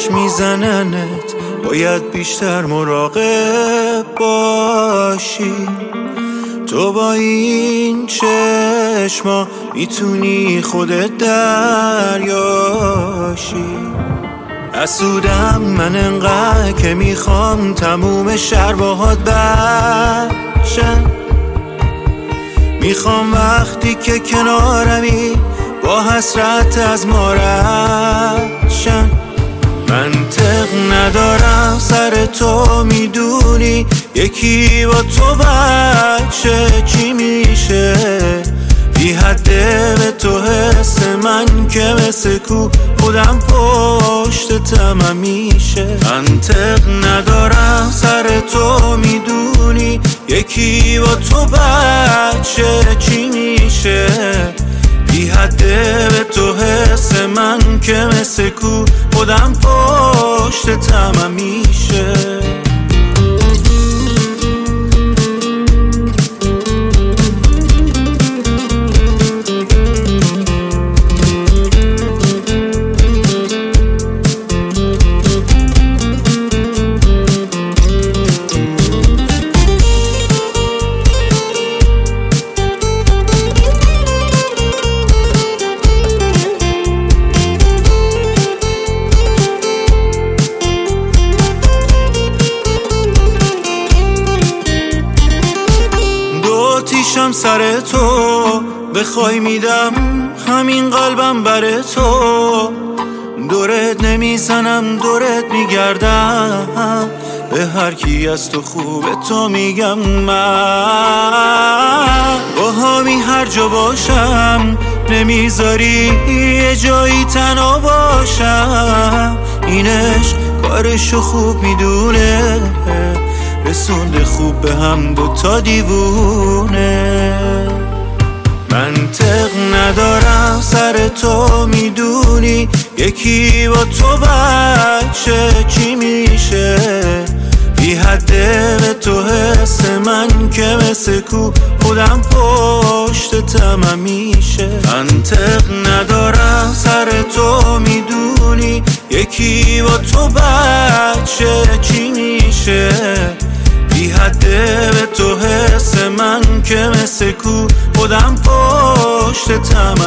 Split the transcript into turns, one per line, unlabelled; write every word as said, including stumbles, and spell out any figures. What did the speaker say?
آتش میزننت، باید بیشتر مراقب باشی. تو با این چشما میتونی خودت دریاشی. حسودم من انقدر که میخوام تموم شهر باهات بشن. میخوام وقتی که کنارمی با حسرت از ما رد شن. منطق ندارم سر تو میدونی، یکی با تو بچه چی میشه؟ بی حده به تو حس من که مثل کو خودم پشت تمام میشه. منطق ندارم سر تو میدونی، یکی با تو بچه چی میشه؟ بی حده به تو حس من که مثل کو خودم پشت تمام میشه. آتیشم سر تو بخوای میدم همین قلبم بر تو. دورت نمیزنم دورت میگردم، به هر کی از تو خوبه تو میگم. من با همی هر جا باشم نمیذاری یه جایی تنها باشم. اینش کارشو خوب میدونه، رسونده خوب به هم دوتا دیوونه. منطق ندارم سر تو میدونی، یکی با تو بچه چی میشه؟ بی حده به تو حس من که مثل کو خودم پشت تمام میشه. منطق ندارم سر تو میدونی، یکی با تو بچه چی میشه؟ بی حده به تو حس من که مثل کو خودم پشت تمام